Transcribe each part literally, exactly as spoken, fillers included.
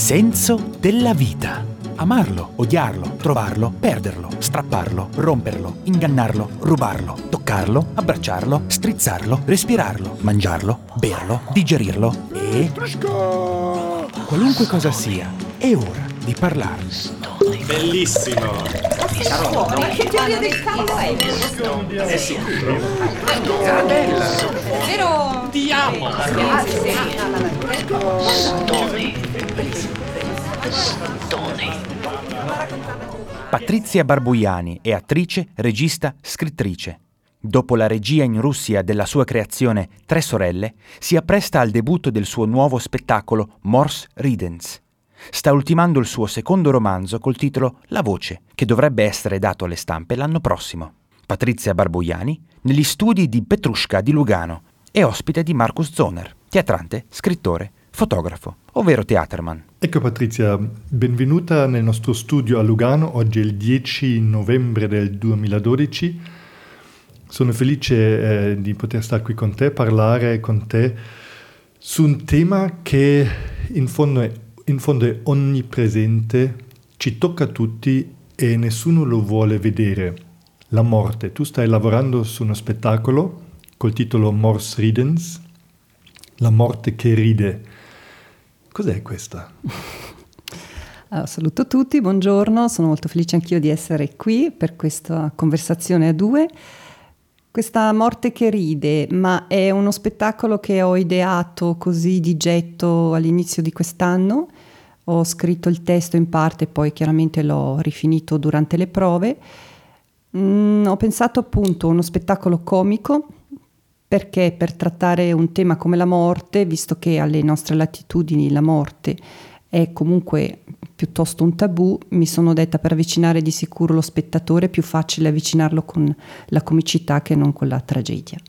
senso della vita. Amarlo, odiarlo, trovarlo, perderlo, strapparlo, romperlo, ingannarlo, rubarlo, toccarlo, abbracciarlo, strizzarlo, respirarlo, mangiarlo, berlo, digerirlo e... qualunque cosa sia, è ora di parlarne. Bellissimo! Che teoria del cavolo è? Eh sì. Bella! Vero? Ti amo! Patrizia Barbuiani è attrice, regista, scrittrice. Dopo la regia in Russia della sua creazione Tre sorelle, si appresta al debutto del suo nuovo spettacolo Mors Ridens. Sta ultimando il suo secondo romanzo col titolo La voce, che dovrebbe essere dato alle stampe l'anno prossimo. Patrizia Barbuiani, negli studi di Petrushka di Lugano, è ospite di Markus Zohner, teatrante, scrittore, fotografo, ovvero Theaterman. Ecco Patrizia, benvenuta nel nostro studio a Lugano. Oggi è il dieci novembre del duemiladodici. Sono felice eh, di poter stare qui con te, parlare con te su un tema che in fondo è, in fondo è onnipresente, ci tocca a tutti e nessuno lo vuole vedere. La morte. Tu stai lavorando su uno spettacolo col titolo Mors Ridens, la morte che ride. Cos'è questa? Allora, saluto tutti, buongiorno, sono molto felice anch'io di essere qui per questa conversazione a due. Questa morte che ride, ma è uno spettacolo che ho ideato così di getto all'inizio di quest'anno. Ho scritto il testo in parte, poi chiaramente l'ho rifinito durante le prove. Mm, ho pensato appunto a uno spettacolo comico, perché per trattare un tema come la morte, visto che alle nostre latitudini la morte è comunque piuttosto un tabù, mi sono detta per avvicinare di sicuro lo spettatore è più facile avvicinarlo con la comicità che non con la tragedia.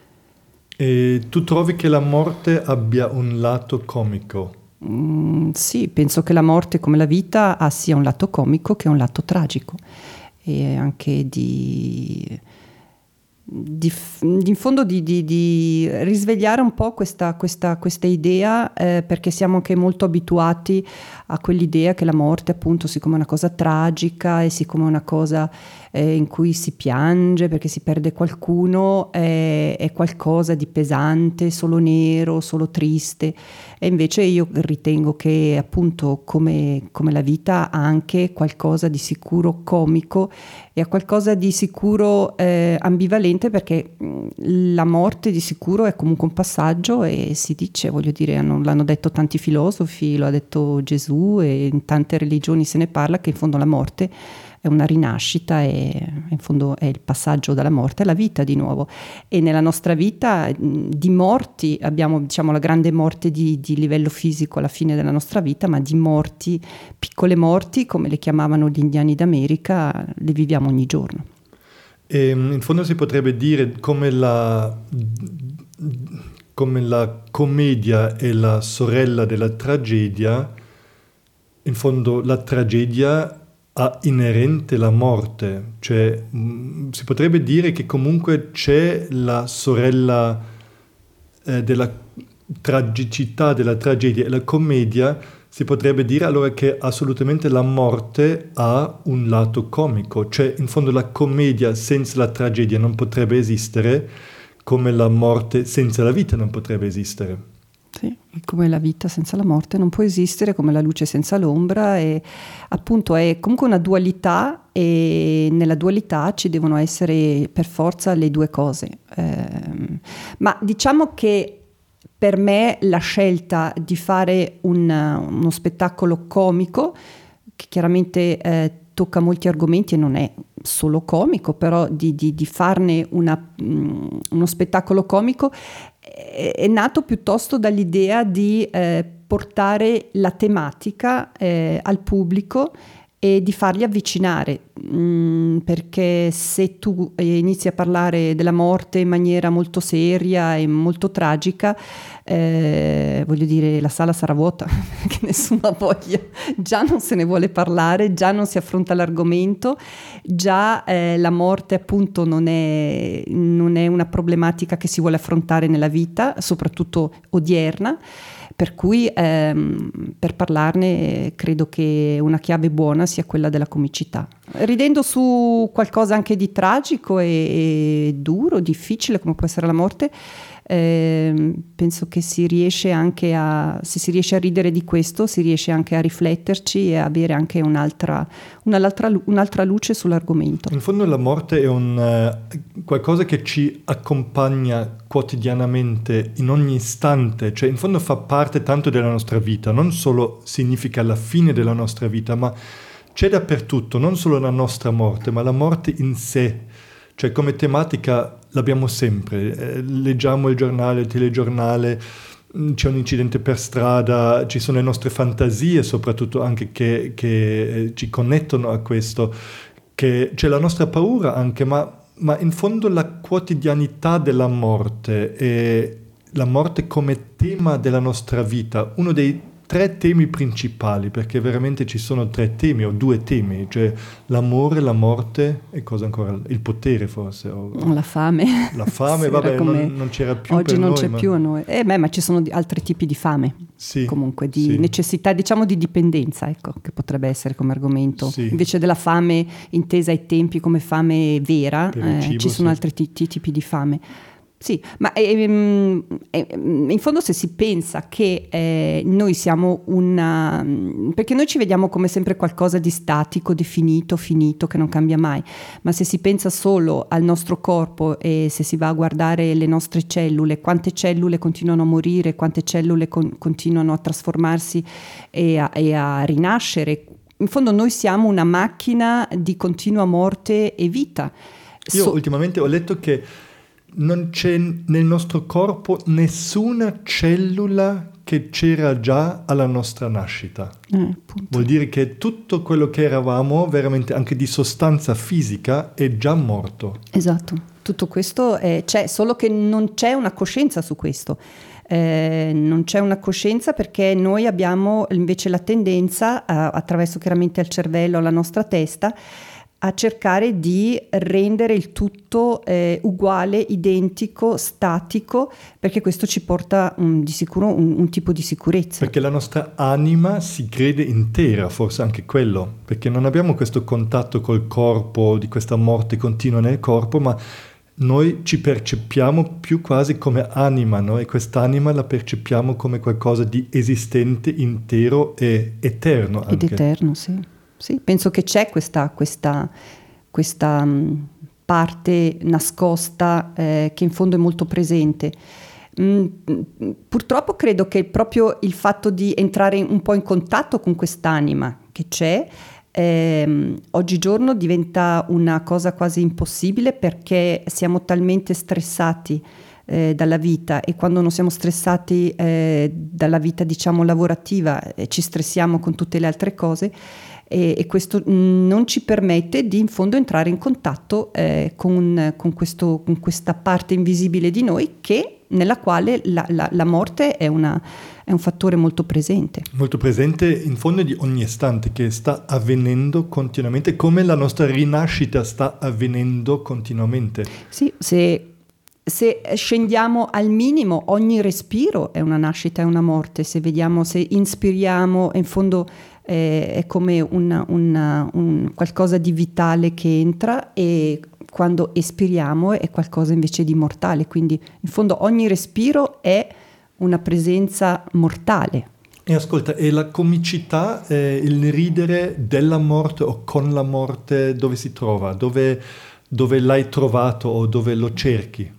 E tu trovi che la morte abbia un lato comico? Mm, sì, penso che la morte come la vita ha sia un lato comico che un lato tragico e anche di... Di, in fondo di, di, di risvegliare un po' questa, questa, questa idea eh, perché siamo anche molto abituati a quell'idea che la morte appunto siccome è una cosa tragica e siccome è una cosa eh, in cui si piange perché si perde qualcuno è, è qualcosa di pesante, solo nero, solo triste, e invece io ritengo che appunto come, come la vita ha anche qualcosa di sicuro comico e ha qualcosa di sicuro eh, ambivalente, perché la morte di sicuro è comunque un passaggio e si dice, voglio dire, hanno, l'hanno detto tanti filosofi, lo ha detto Gesù e in tante religioni se ne parla che in fondo la morte è una rinascita e in fondo è il passaggio dalla morte alla vita di nuovo. E nella nostra vita di morti abbiamo, diciamo, la grande morte di, di livello fisico alla fine della nostra vita, ma di morti, piccole morti come le chiamavano gli indiani d'America, le viviamo ogni giorno. E, in fondo si potrebbe dire come la, come la commedia è la sorella della tragedia, in fondo la tragedia ha inerente la morte, cioè mh, si potrebbe dire che comunque c'è la sorella eh, della tragicità della tragedia e la commedia si potrebbe dire allora che assolutamente la morte ha un lato comico, cioè in fondo la commedia senza la tragedia non potrebbe esistere, come la morte senza la vita non potrebbe esistere. Sì, come la vita senza la morte non può esistere, come la luce senza l'ombra, e appunto è comunque una dualità e nella dualità ci devono essere per forza le due cose. Eh, ma diciamo che per me la scelta di fare un, uno spettacolo comico, che chiaramente eh, tocca molti argomenti e non è solo comico, però di, di, di farne una, um, uno spettacolo comico è, è nato piuttosto dall'idea di eh, portare la tematica eh, al pubblico e di farli avvicinare, mm, perché se tu inizi a parlare della morte in maniera molto seria e molto tragica, eh, voglio dire, la sala sarà vuota, che nessuno ha voglia, già non se ne vuole parlare, già non si affronta l'argomento, già eh, la morte appunto non è, non è una problematica che si vuole affrontare nella vita, soprattutto odierna. per cui ehm, per parlarne eh, credo che una chiave buona sia quella della comicità, ridendo su qualcosa anche di tragico e, e duro, difficile come può essere la morte. Eh, penso che si riesce anche a, se si riesce a ridere di questo, si riesce anche a rifletterci e avere anche un'altra, un'altra, un'altra luce sull'argomento. In fondo la morte è un uh, qualcosa che ci accompagna quotidianamente, in ogni istante, cioè in fondo fa parte tanto della nostra vita, non solo significa la fine della nostra vita, ma c'è dappertutto, non solo la nostra morte, ma la morte in sé. Cioè come tematica l'abbiamo sempre, eh, leggiamo il giornale, il telegiornale, mh, c'è un incidente per strada, ci sono le nostre fantasie soprattutto anche che, che eh, ci connettono a questo, che c'è la nostra paura anche, ma, ma in fondo la quotidianità della morte e la morte come tema della nostra vita, uno dei tre temi principali, perché veramente ci sono tre temi o due temi, cioè l'amore, la morte e cosa ancora? Il potere forse? O, la fame. La fame, sì, vabbè, non, non c'era più oggi per non noi, c'è ma... più a noi. Eh, beh, ma ci sono di, altri tipi di fame, sì, comunque, di sì. necessità, diciamo di dipendenza, ecco, che potrebbe essere come argomento. Sì. Invece della fame intesa ai tempi come fame vera, eh, cibo, ci sono sì. altri t- t- tipi di fame. Sì, ma ehm, ehm, in fondo se si pensa che eh, noi siamo una... perché noi ci vediamo come sempre qualcosa di statico, definito, finito, che non cambia mai, ma se si pensa solo al nostro corpo e se si va a guardare le nostre cellule, quante cellule continuano a morire, quante cellule con- continuano a trasformarsi e a, e a rinascere, in fondo noi siamo una macchina di continua morte e vita. Io So- ultimamente ho letto che non c'è nel nostro corpo nessuna cellula che c'era già alla nostra nascita. eh, Vuol dire che tutto quello che eravamo, veramente anche di sostanza fisica, è già morto. Esatto, tutto questo è, c'è, solo che non c'è una coscienza su questo. Eh, non c'è una coscienza perché noi abbiamo invece la tendenza, a, attraverso chiaramente il cervello, la nostra testa, a cercare di rendere il tutto eh, uguale, identico, statico, perché questo ci porta um, di sicuro un, un tipo di sicurezza. Perché la nostra anima si crede intera, forse anche quello, perché non abbiamo questo contatto col corpo, di questa morte continua nel corpo, ma noi ci percepiamo più quasi come anima, no? E quest'anima la percepiamo come qualcosa di esistente, intero e eterno anche. Ed eterno, sì. Sì, penso che c'è questa, questa, questa um, parte nascosta eh, che in fondo è molto presente. Mm, purtroppo credo che proprio il fatto di entrare un po' in contatto con quest'anima che c'è ehm, oggigiorno diventa una cosa quasi impossibile, perché siamo talmente stressati eh, dalla vita, e quando non siamo stressati eh, dalla vita, diciamo, lavorativa, eh, ci stressiamo con tutte le altre cose. E, e questo non ci permette di in fondo entrare in contatto eh, con, con, questo, con questa parte invisibile di noi, che, nella quale la, la, la morte è, una, è un fattore molto presente. Molto presente in fondo di ogni istante, che sta avvenendo continuamente, come la nostra rinascita sta avvenendo continuamente. Sì, se... Se scendiamo al minimo, ogni respiro è una nascita e una morte. Se vediamo, se inspiriamo, in fondo eh, è come una, una, un qualcosa di vitale che entra, e quando espiriamo è qualcosa invece di mortale. Quindi in fondo ogni respiro è una presenza mortale. E ascolta, e la comicità, eh, il ridere della morte o con la morte, dove si trova? Dove, dove l'hai trovato o dove lo cerchi?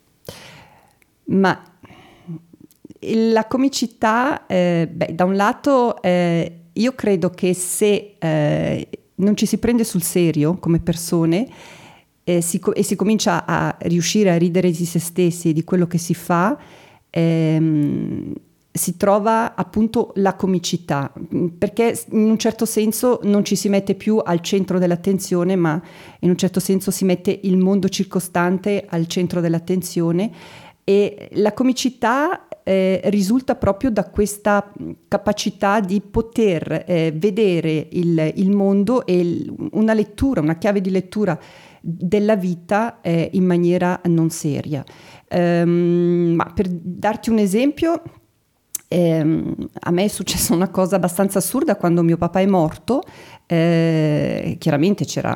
Ma la comicità, eh, beh, da un lato eh, io credo che se eh, non ci si prende sul serio come persone eh, si, e si comincia a riuscire a ridere di se stessi e di quello che si fa, ehm, si trova appunto la comicità, perché in un certo senso non ci si mette più al centro dell'attenzione, ma in un certo senso si mette il mondo circostante al centro dell'attenzione. E la comicità eh, risulta proprio da questa capacità di poter eh, vedere il, il mondo e il, una lettura, una chiave di lettura della vita eh, in maniera non seria. Um, ma per darti un esempio, ehm, a me è successa una cosa abbastanza assurda quando mio papà è morto. Eh, chiaramente c'era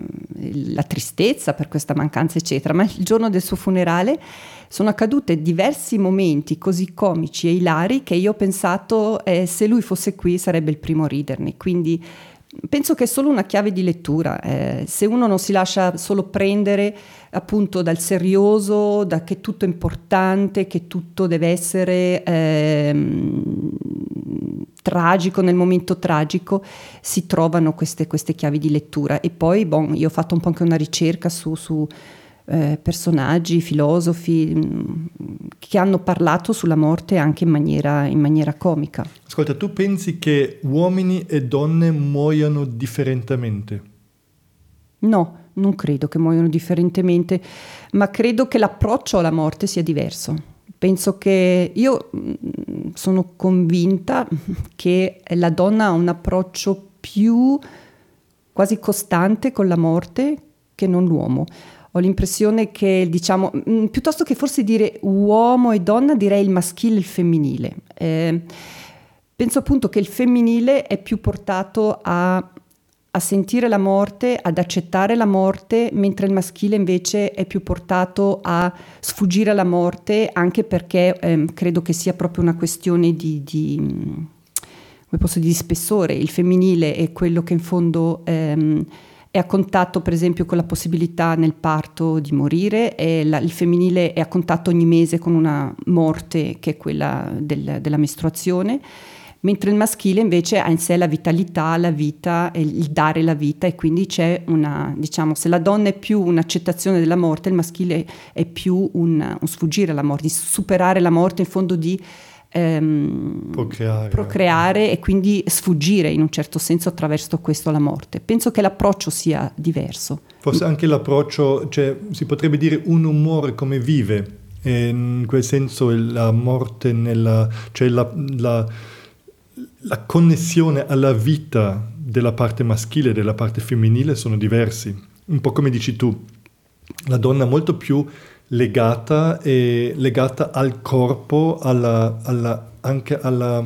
la tristezza per questa mancanza eccetera, ma il giorno del suo funerale sono accadute diversi momenti così comici e ilari che io ho pensato eh, se lui fosse qui sarebbe il primo a riderne, quindi penso che è solo una chiave di lettura, eh, se uno non si lascia solo prendere appunto dal serioso, da che tutto è importante, che tutto deve essere ehm, tragico nel momento tragico, si trovano queste, queste chiavi di lettura. E poi bon, io ho fatto un po' anche una ricerca su, su eh, personaggi, filosofi mh, che hanno parlato sulla morte anche in maniera, in maniera comica. Ascolta, tu pensi che uomini e donne muoiano differentemente? No, non credo che muoiano differentemente, ma credo che l'approccio alla morte sia diverso. Penso che io sono convinta che la donna ha un approccio più quasi costante con la morte che non l'uomo. Ho l'impressione che, diciamo, piuttosto che forse dire uomo e donna, direi il maschile e il femminile. Eh, penso appunto che il femminile è più portato a a sentire la morte, ad accettare la morte, mentre il maschile invece è più portato a sfuggire alla morte, anche perché ehm, credo che sia proprio una questione di, di, come posso dire, di spessore. Il femminile è quello che in fondo ehm, è a contatto per esempio con la possibilità nel parto di morire, e la, il femminile è a contatto ogni mese con una morte che è quella del, della mestruazione, mentre il maschile invece ha in sé la vitalità, la vita, il dare la vita, e quindi c'è una, diciamo, se la donna è più un'accettazione della morte, il maschile è più un, un sfuggire alla morte, di superare la morte, in fondo di ehm, procreare. procreare e quindi sfuggire in un certo senso attraverso questo alla morte. Penso che l'approccio sia diverso. Forse anche l'approccio, cioè si potrebbe dire un umore come vive, e in quel senso la morte nella, cioè la, la La connessione alla vita della parte maschile e della parte femminile sono diversi. Un po' come dici tu, la donna è molto più legata, e legata al corpo, alla, alla, anche alla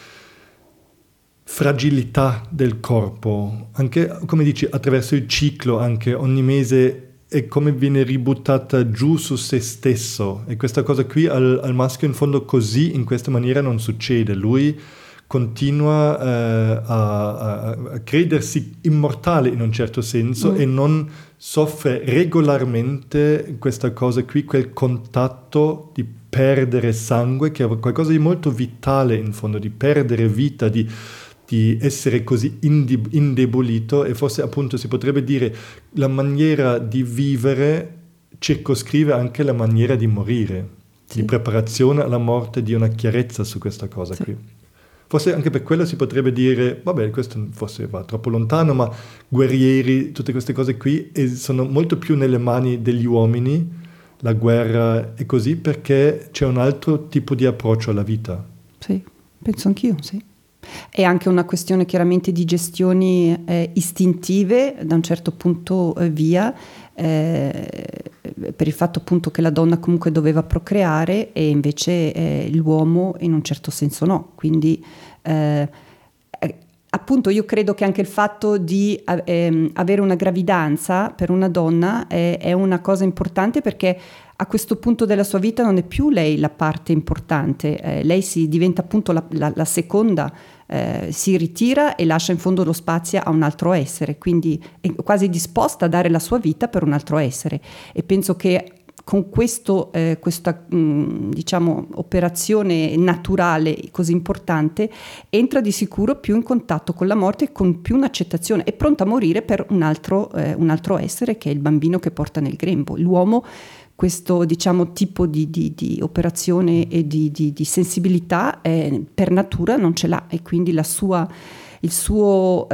fragilità del corpo, anche come dici attraverso il ciclo, anche ogni mese è come viene ributtata giù su se stesso, e questa cosa qui al, al maschio in fondo così, in questa maniera non succede. Lui continua eh, a, a credersi immortale in un certo senso, mm. e non soffre regolarmente questa cosa qui, quel contatto di perdere sangue, che è qualcosa di molto vitale in fondo, di perdere vita, di, di essere così indi- indebolito, e forse appunto si potrebbe dire la maniera di vivere circoscrive anche la maniera di morire, sì. Di preparazione alla morte, di una chiarezza su questa cosa, sì. Qui. Forse anche per quello si potrebbe dire, vabbè, questo forse va troppo lontano, ma guerrieri, tutte queste cose qui e sono molto più nelle mani degli uomini, la guerra e così, perché c'è un altro tipo di approccio alla vita. Sì, penso anch'io, sì. È anche una questione chiaramente di gestioni eh, istintive, da un certo punto eh, via, eh, per il fatto appunto che la donna comunque doveva procreare e invece eh, l'uomo in un certo senso no. Quindi eh, appunto io credo che anche il fatto di eh, avere una gravidanza per una donna è, è una cosa importante, perché a questo punto della sua vita non è più lei la parte importante, eh, lei si diventa appunto la, la, la seconda, eh, si ritira e lascia in fondo lo spazio a un altro essere, quindi è quasi disposta a dare la sua vita per un altro essere, e penso che con questo, eh, questa mh, diciamo operazione naturale così importante entra di sicuro più in contatto con la morte, con più un'accettazione, è pronta a morire per un altro, eh, un altro essere che è il bambino che porta nel grembo. L'uomo questo diciamo tipo di, di, di operazione e di, di, di sensibilità eh, per natura non ce l'ha, e quindi la sua, il suo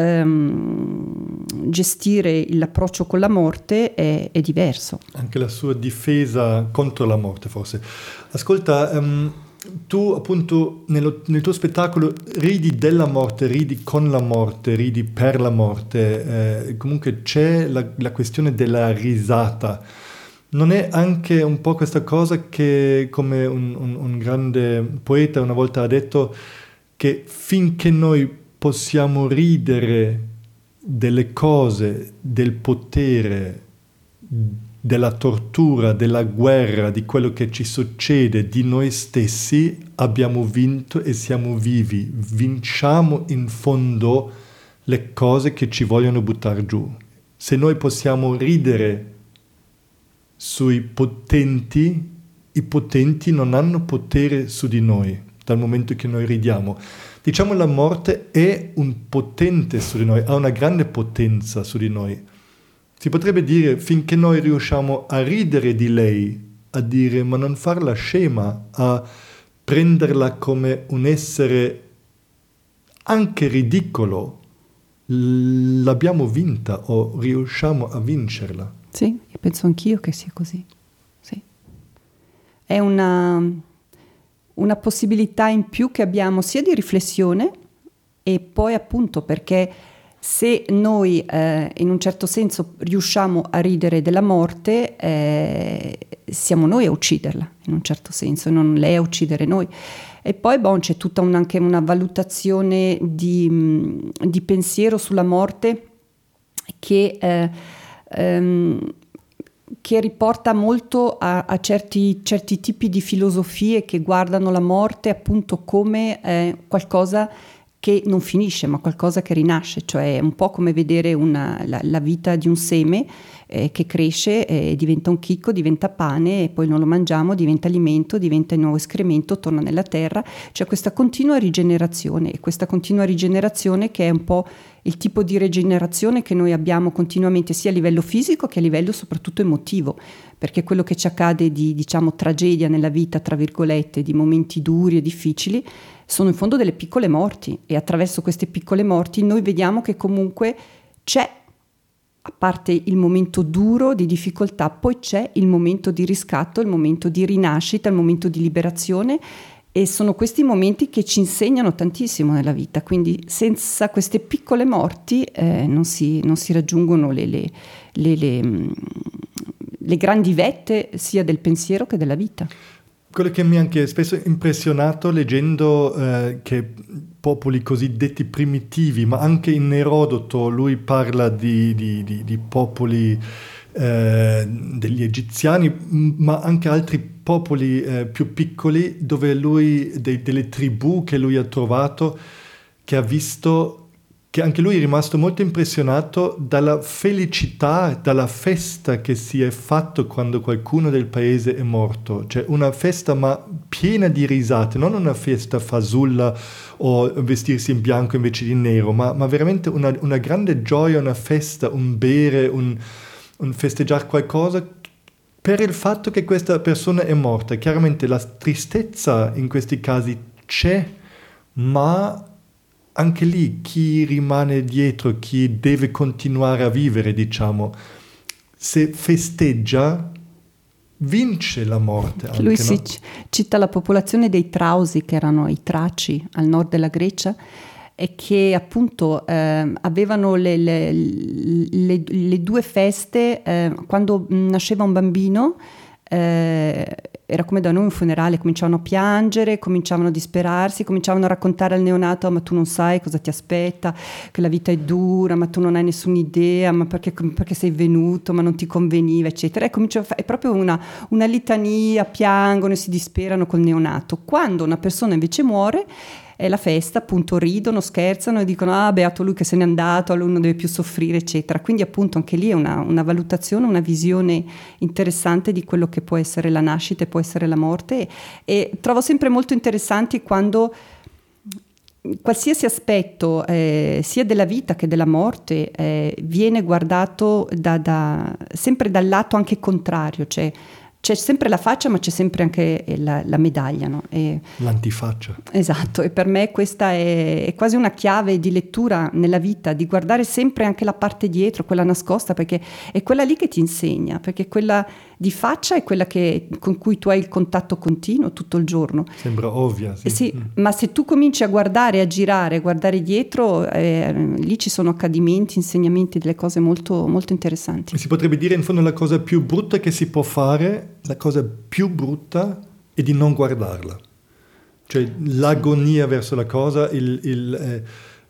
ehm, gestire l'approccio con la morte è, è diverso. Anche la sua difesa contro la morte forse. Ascolta, um, tu appunto nello, nel tuo spettacolo ridi della morte, ridi con la morte, ridi per la morte, eh, comunque c'è la, la questione della risata. Non è anche un po' questa cosa che, come un, un, un grande poeta una volta ha detto, che finché noi possiamo ridere delle cose, del potere, della tortura, della guerra, di quello che ci succede, di noi stessi, abbiamo vinto e siamo vivi. Vinciamo in fondo le cose che ci vogliono buttare giù. Se noi possiamo ridere sui potenti, i potenti non hanno potere su di noi dal momento che noi ridiamo. Diciamo la morte è un potente su di noi, ha una grande potenza su di noi. Si potrebbe dire, finché noi riusciamo a ridere di lei, a dire ma non farla scema, a prenderla come un essere anche ridicolo, l'abbiamo vinta o riusciamo a vincerla. Sì, io penso anch'io che sia così. Sì. È una, una possibilità in più che abbiamo sia di riflessione e poi appunto perché se noi eh, in un certo senso riusciamo a ridere della morte, eh, siamo noi a ucciderla in un certo senso, non lei a uccidere noi. E poi bon, c'è tutta un, anche una valutazione di, di pensiero sulla morte che... Eh, che riporta molto a, a certi, certi tipi di filosofie che guardano la morte appunto come eh, qualcosa che non finisce ma qualcosa che rinasce, cioè è un po' come vedere una, la, la vita di un seme eh, che cresce, eh, diventa un chicco, diventa pane e poi non lo mangiamo, diventa alimento, diventa il nuovo escremento, torna nella terra, cioè questa continua rigenerazione e questa continua rigenerazione che è un po' il tipo di rigenerazione che noi abbiamo continuamente sia a livello fisico che a livello soprattutto emotivo, perché quello che ci accade di, diciamo, tragedia nella vita, tra virgolette, di momenti duri e difficili, sono in fondo delle piccole morti e attraverso queste piccole morti noi vediamo che comunque c'è, a parte il momento duro di difficoltà, poi c'è il momento di riscatto, il momento di rinascita, il momento di liberazione. E sono questi momenti che ci insegnano tantissimo nella vita, quindi senza queste piccole morti eh, non, si, non si raggiungono le, le, le, le, le grandi vette sia del pensiero che della vita. Quello che mi ha anche spesso impressionato leggendo eh, che popoli cosiddetti primitivi, ma anche in Erodoto lui parla di, di, di, di popoli eh, degli egiziani, ma anche altri popoli eh, più piccoli dove lui, de, delle tribù che lui ha trovato, che ha visto, che anche lui è rimasto molto impressionato dalla felicità, dalla festa che si è fatto quando qualcuno del paese è morto, cioè una festa ma piena di risate, non una festa fasulla o vestirsi in bianco invece di nero, ma, ma veramente una, una grande gioia, una festa, un bere, un, un festeggiare qualcosa per il fatto che questa persona è morta. Chiaramente la tristezza in questi casi c'è, ma anche lì chi rimane dietro, chi deve continuare a vivere, diciamo, se festeggia, vince la morte. Anche, Lui no? si cita la popolazione dei Trausi, che erano i Traci al nord della Grecia, e che appunto eh, avevano le, le, le, le due feste eh, quando nasceva un bambino. Eh, era come da noi un funerale, cominciavano a piangere, cominciavano a disperarsi, cominciavano a raccontare al neonato: ma tu non sai cosa ti aspetta, che la vita è dura, ma tu non hai nessuna idea, ma perché, perché sei venuto, ma non ti conveniva, eccetera. E comincia, è proprio una, una litania, piangono e si disperano col neonato. Quando una persona invece muore è la festa, appunto ridono, scherzano e dicono: ah, beato lui che se n'è andato, lui non deve più soffrire, eccetera. Quindi appunto anche lì è una, una valutazione, una visione interessante di quello che può essere la nascita e può essere la morte, e, e trovo sempre molto interessanti quando qualsiasi aspetto eh, sia della vita che della morte eh, viene guardato da, da, sempre dal lato anche contrario, cioè c'è sempre la faccia, ma c'è sempre anche la, la medaglia, no? E, l'antifaccia. Esatto, e per me questa è, è quasi una chiave di lettura nella vita, di guardare sempre anche la parte dietro, quella nascosta, perché è quella lì che ti insegna, perché quella di faccia è quella che, con cui tu hai il contatto continuo tutto il giorno. Sembra ovvia, sì. Sì, Mm. ma se tu cominci a guardare, a girare, a guardare dietro, eh, lì ci sono accadimenti, insegnamenti, delle cose molto, molto interessanti. Si potrebbe dire in fondo la cosa più brutta che si può fare, la cosa più brutta è di non guardarla. Cioè l'agonia verso la cosa, il, il eh,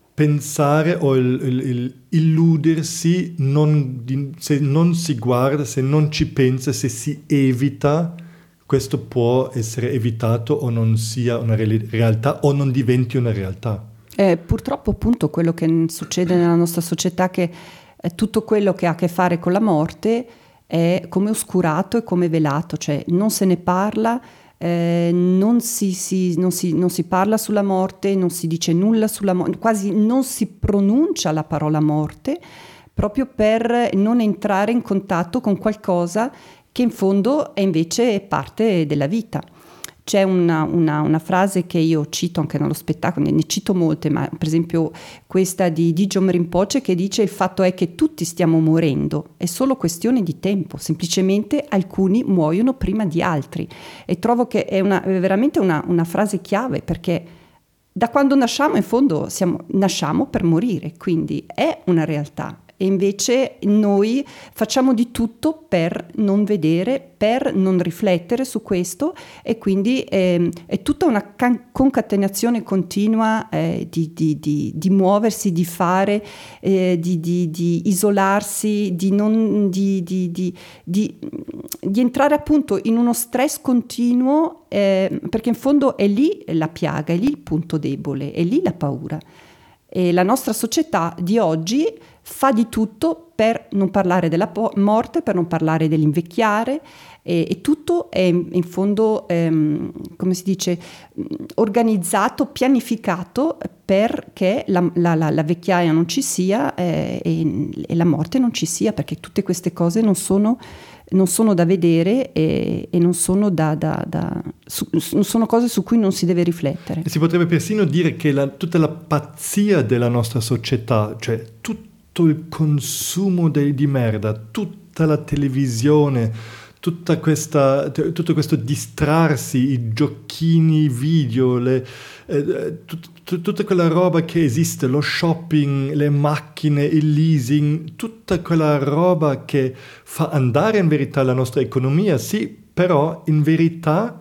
pensare o il, il, il illudersi, non, di, se non si guarda, se non ci pensa, se si evita, questo può essere evitato o non sia una re- realtà o non diventi una realtà. Eh, purtroppo appunto quello che succede nella nostra società, che eh, tutto quello che ha a che fare con la morte è come oscurato e come velato, cioè non se ne parla, eh, non, si, si, non, si, non si parla sulla morte, non si dice nulla sulla morte, quasi non si pronuncia la parola morte, proprio per non entrare in contatto con qualcosa che in fondo è invece parte della vita. C'è una, una, una frase che io cito anche nello spettacolo, ne cito molte, ma per esempio questa di Dijom Rinpoche, che dice: il fatto è che tutti stiamo morendo, è solo questione di tempo, semplicemente alcuni muoiono prima di altri. E trovo che è, una, è veramente una, una frase chiave, perché da quando nasciamo in fondo siamo, nasciamo per morire, quindi è una realtà. E invece noi facciamo di tutto per non vedere, per non riflettere su questo, e quindi eh, è tutta una can- concatenazione continua eh, di, di, di, di muoversi, di fare, eh, di, di, di isolarsi, di, non, di, di, di, di, di entrare appunto in uno stress continuo, eh, perché in fondo è lì la piaga, è lì il punto debole, è lì la paura. E la nostra società di oggi fa di tutto per non parlare della po- morte, per non parlare dell'invecchiare, e, e tutto è in fondo, ehm, come si dice, organizzato, pianificato perché la, la, la, la vecchiaia non ci sia eh, e, e la morte non ci sia, perché tutte queste cose non sono, non sono da vedere e, e non sono da, da, da su, sono cose su cui non si deve riflettere. E si potrebbe persino dire che la, tutta la pazzia della nostra società, cioè tutto il consumo de, di merda, tutta la televisione, tutta questa, tutto questo distrarsi, i giochini video, le, eh, tut, tut, tutta quella roba che esiste, lo shopping, le macchine, il leasing, tutta quella roba che fa andare in verità la nostra economia, sì, però in verità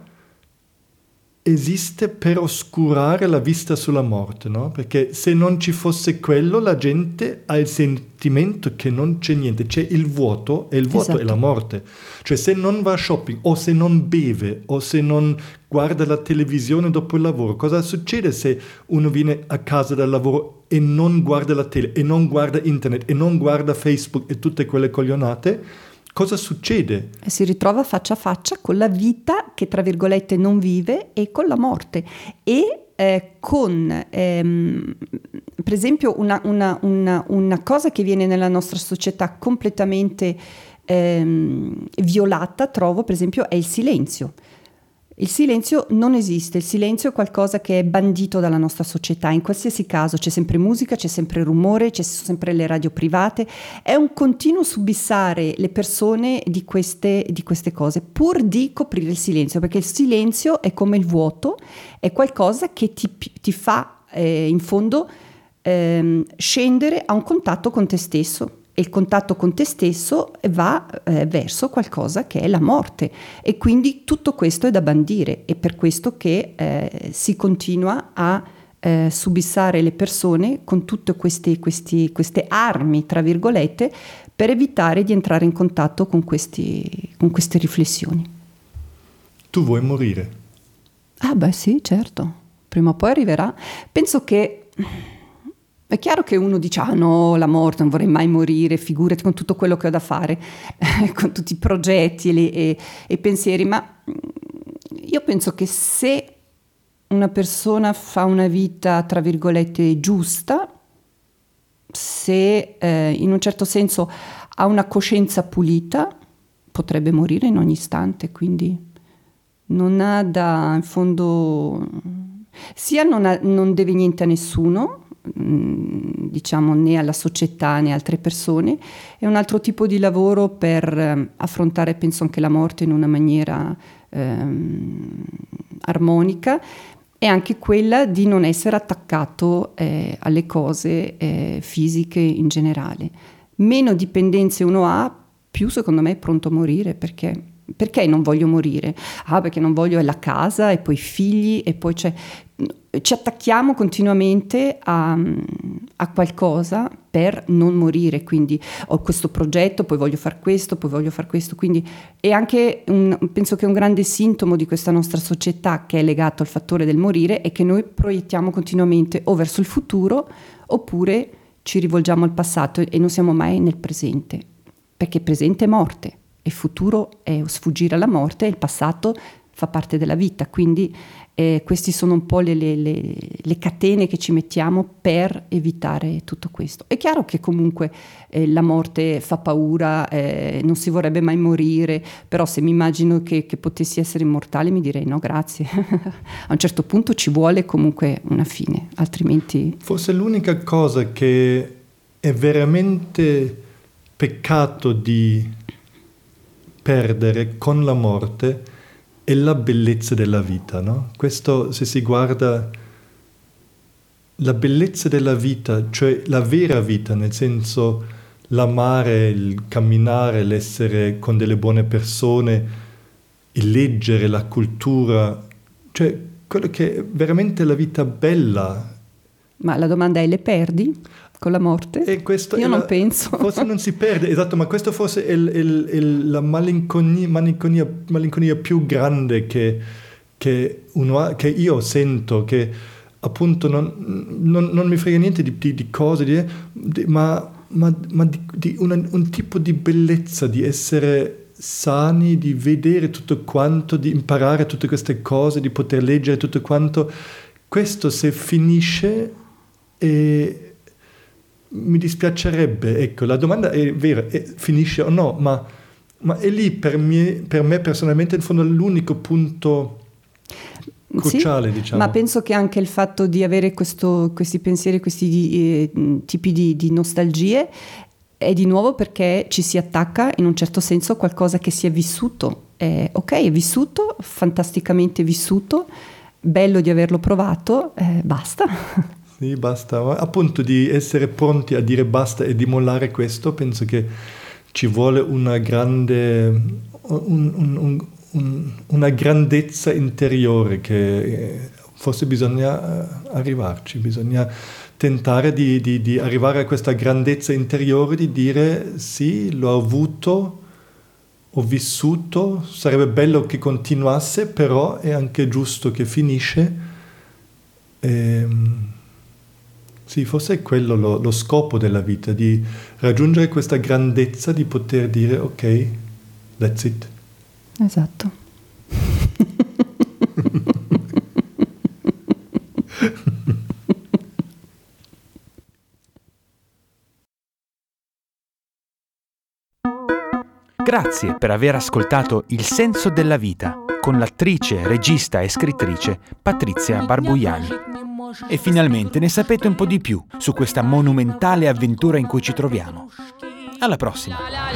esiste per oscurare la vista sulla morte, no? Perché se non ci fosse quello, la gente ha il sentimento che non c'è niente, c'è il vuoto, e il vuoto esatto. è la morte. Cioè se non va a shopping, o se non beve, o se non guarda la televisione dopo il lavoro, cosa succede se uno viene a casa dal lavoro e non guarda la tele, e non guarda internet, e non guarda Facebook e tutte quelle coglionate? Cosa succede? E si ritrova faccia a faccia con la vita che, tra virgolette, non vive, e con la morte. E eh, con, ehm, per esempio, una, una, una, una cosa che viene nella nostra società completamente ehm, violata, trovo, per esempio, è il silenzio. Il silenzio non esiste, il silenzio è qualcosa che è bandito dalla nostra società, in qualsiasi caso c'è sempre musica, c'è sempre rumore, c'è sempre le radio private, è un continuo subissare le persone di queste, di queste cose, pur di coprire il silenzio, perché il silenzio è come il vuoto, è qualcosa che ti, ti fa eh, in fondo ehm, scendere a un contatto con te stesso. E il contatto con te stesso va eh, verso qualcosa che è la morte, e quindi tutto questo è da bandire, e per questo che eh, si continua a eh, subissare le persone con tutte queste, questi, queste armi, tra virgolette, per evitare di entrare in contatto con, questi, con queste riflessioni. Tu vuoi morire? Ah beh sì, certo, prima o poi arriverà. Penso che... È chiaro che uno dice: ah no, la morte, non vorrei mai morire, figurati, con tutto quello che ho da fare, con tutti i progetti e, le, e, e pensieri, ma io penso che se una persona fa una vita, tra virgolette, giusta, se eh, in un certo senso ha una coscienza pulita, potrebbe morire in ogni istante, quindi non ha da, in fondo, sia non, ha, non deve niente a nessuno, mh, diciamo né alla società né a altre persone, è un altro tipo di lavoro per eh, affrontare, penso, anche la morte in una maniera ehm, armonica, e anche quella di non essere attaccato eh, alle cose eh, fisiche in generale. Meno dipendenze uno ha, più secondo me è pronto a morire. Perché perché non voglio morire? Ah, perché non voglio la casa e poi i figli e poi c'è... ci attacchiamo continuamente a, a qualcosa per non morire, quindi ho questo progetto, poi voglio fare questo, poi voglio fare questo, quindi è anche un, penso che un grande sintomo di questa nostra società, che è legato al fattore del morire, è che noi proiettiamo continuamente o verso il futuro oppure ci rivolgiamo al passato e non siamo mai nel presente, perché presente è morte, il futuro è sfuggire alla morte e il passato fa parte della vita, quindi eh, queste sono un po' le, le, le, le catene che ci mettiamo per evitare tutto questo. È chiaro che comunque eh, la morte fa paura, eh, non si vorrebbe mai morire, però se mi immagino che, che potessi essere immortale mi direi no grazie, a un certo punto ci vuole comunque una fine, altrimenti... Forse l'unica cosa che è veramente peccato di perdere con la morte è la bellezza della vita, no? Questo, se si guarda la bellezza della vita, cioè la vera vita, nel senso l'amare, il camminare, l'essere con delle buone persone, il leggere, la cultura, cioè quello che è veramente la vita bella. Ma la domanda è: le perdi con la morte? E questo Io è non la, penso. Forse non si perde, esatto, ma questo forse è il, il, il, la malinconia, malinconia, malinconia più grande che, che, uno ha, che io sento, che appunto non, non, non mi frega niente di, di, di cose, di, di, ma, ma, ma di, di una, un tipo di bellezza, di essere sani, di vedere tutto quanto, di imparare tutte queste cose, di poter leggere tutto quanto. Questo se finisce... E, mi dispiacerebbe, ecco, la domanda è vera, è, finisce o no, ma, ma è lì per me, per me personalmente in fondo l'unico punto cruciale, sì, diciamo. Ma penso che anche il fatto di avere questo, questi pensieri, questi eh, tipi di, di nostalgie è di nuovo perché ci si attacca in un certo senso a qualcosa che si è vissuto. Eh, ok, è vissuto, fantasticamente vissuto, bello di averlo provato, eh, basta. Sì, basta, appunto di essere pronti a dire basta e di mollare questo, penso che ci vuole una grande, un, un, un, una grandezza interiore che forse bisogna arrivarci, bisogna tentare di, di, di arrivare a questa grandezza interiore di dire sì, l'ho avuto, ho vissuto, sarebbe bello che continuasse, però è anche giusto che finisce. E, sì, forse è quello lo, lo scopo della vita, di raggiungere questa grandezza di poter dire ok, that's it. Esatto. Grazie per aver ascoltato Il senso della vita con l'attrice, regista e scrittrice Patrizia Barbuiani. E finalmente ne sapete un po' di più su questa monumentale avventura in cui ci troviamo. Alla prossima!